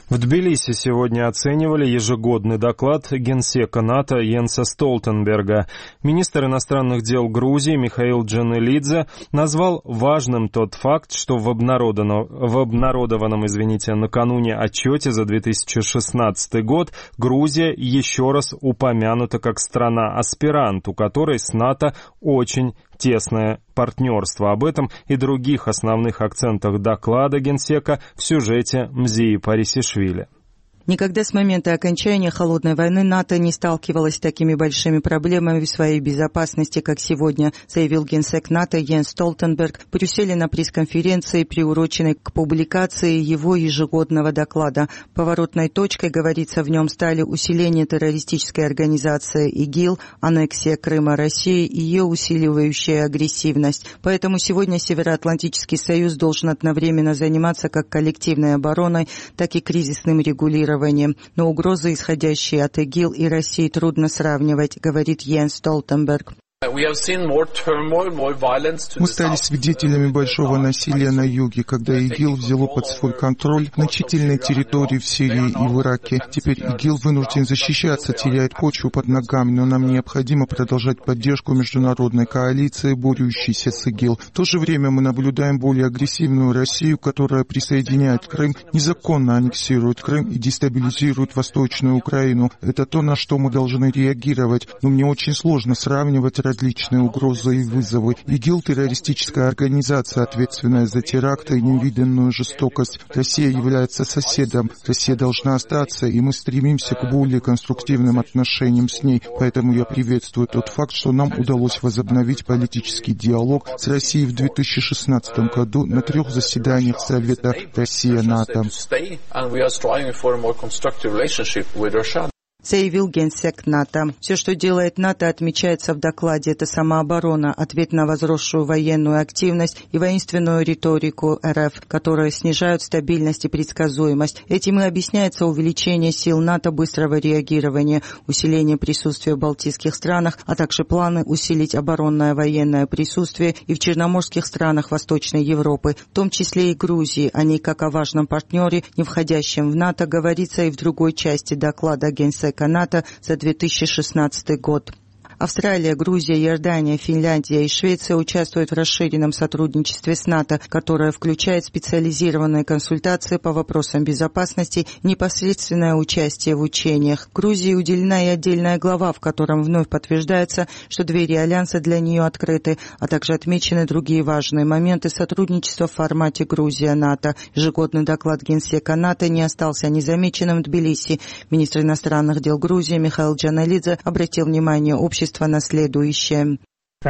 В Тбилиси сегодня оценивали ежегодный доклад генсека НАТО Йенса Столтенберга. Министр иностранных дел Грузии Михаил Джанелидзе назвал важным тот факт, что в обнародованном накануне отчете за 2016 год Грузия еще раз упомянута как страна-аспирант, у которой с НАТО очень тесное партнерство. Об этом и других основных акцентах доклада генсека в сюжете Мзии Парисишвили. Никогда с момента окончания Холодной войны НАТО не сталкивалась с такими большими проблемами в своей безопасности, как сегодня, заявил генсек НАТО Йенс Столтенберг в Брюсселе на пресс-конференции, приуроченной к публикации его ежегодного доклада. Поворотной точкой, говорится в нем, стали усиление террористической организации ИГИЛ, аннексия Крыма России и ее усиливающая агрессивность. Поэтому сегодня Североатлантический союз должен одновременно заниматься как коллективной обороной, так и кризисным регулированием. Но угрозы, исходящие от ИГИЛ и России, трудно сравнивать, говорит Йенс Столтенберг. Мы стали свидетелями большого насилия на юге, когда ИГИЛ взяло под свой контроль значительные территории в Сирии и в Ираке. Теперь ИГИЛ вынужден защищаться, теряет почву под ногами, но нам необходимо продолжать поддержку международной коалиции, борющейся с ИГИЛ. В то же время мы наблюдаем более агрессивную Россию, которая присоединяет Крым, незаконно аннексирует Крым и дестабилизирует Восточную Украину. Это то, на что мы должны реагировать, но мне очень сложно сравнивать различные угрозы и вызовы. ИГИЛ — террористическая организация, ответственная за теракты и невиданную жестокость. Россия является соседом. Россия должна остаться, и мы стремимся к более конструктивным отношениям с ней. Поэтому я приветствую тот факт, что нам удалось возобновить политический диалог с Россией в 2016 году на 3 заседаниях Совета Россия-НАТО. Заявил генсек НАТО. Все, что делает НАТО, отмечается в докладе. Это самооборона, ответ на возросшую военную активность и воинственную риторику РФ, которые снижают стабильность и предсказуемость. Этим и объясняется увеличение сил НАТО быстрого реагирования, усиление присутствия в Балтийских странах, а также планы усилить оборонное военное присутствие и в черноморских странах Восточной Европы, в том числе и Грузии. О ней, как о важном партнере, не входящем в НАТО, говорится и в другой части доклада генсека НАТО за 2016 год. Австралия, Грузия, Иордания, Финляндия и Швеция участвуют в расширенном сотрудничестве с НАТО, которое включает специализированные консультации по вопросам безопасности, непосредственное участие в учениях. Грузии уделена и отдельная глава, в котором вновь подтверждается, что двери Альянса для нее открыты, а также отмечены другие важные моменты сотрудничества в формате Грузия-НАТО. Ежегодный доклад генсека НАТО не остался незамеченным в Тбилиси. Министр иностранных дел Грузии Михаил Джанелидзе обратил внимание общества на следующее.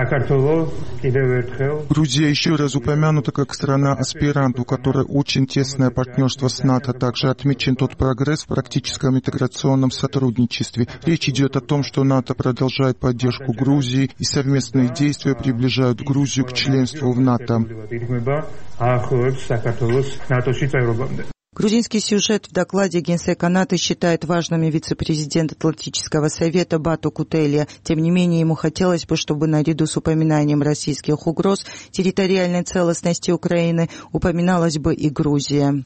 Грузия еще раз упомянута как страна-аспирант, у которой очень тесное партнерство с НАТО. Также отмечен тот прогресс в практическом интеграционном сотрудничестве. Речь идет о том, что НАТО продолжает поддержку Грузии, и совместные действия приближают Грузию к членству в НАТО. Грузинский сюжет в докладе генсека НАТО считает важными вице-президент Атлантического совета Бату Кутелия. Тем не менее, ему хотелось бы, чтобы наряду с упоминанием российских угроз территориальной целостности Украины упоминалась бы и Грузия.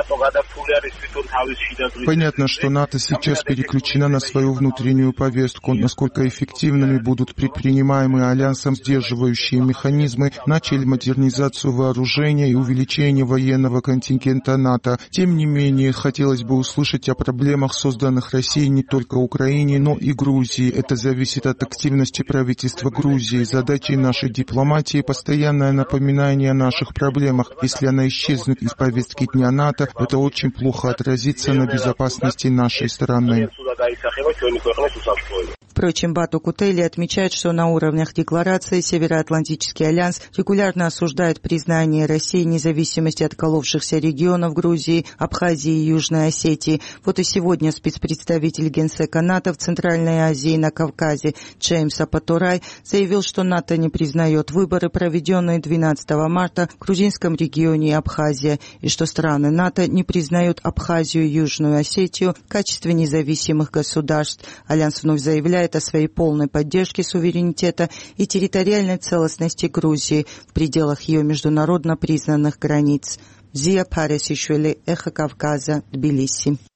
Понятно, что НАТО сейчас переключена на свою внутреннюю повестку. Насколько эффективными будут предпринимаемые Альянсом сдерживающие механизмы, начали модернизацию вооружения и увеличение военного контингента НАТО. Тем не менее, хотелось бы услышать о проблемах, созданных Россией не только Украине, но и Грузии. Это зависит от активности правительства Грузии. Задачей нашей дипломатии — постоянное напоминание о наших проблемах. Если она исчезнет из повестки дня НАТО, это очень плохо отразится на безопасности нашей страны. Впрочем, Бату Кутелия отмечает, что на уровнях декларации Североатлантический альянс регулярно осуждает признание России независимости от отколовшихся регионов Грузии, Абхазии и Южной Осетии. Вот и сегодня спецпредставитель генсека НАТО в Центральной Азии и на Кавказе Джеймс Апатурай заявил, что НАТО не признает выборы, проведенные 12 марта в грузинском регионе Абхазия, и что страны НАТО не признают Абхазию и Южную Осетию в качестве независимых государств. Альянс вновь заявляет о своей полной поддержке суверенитета и территориальной целостности Грузии в пределах ее международно признанных границ. Зия Паресишвили, Эхо Кавказа, Тбилиси.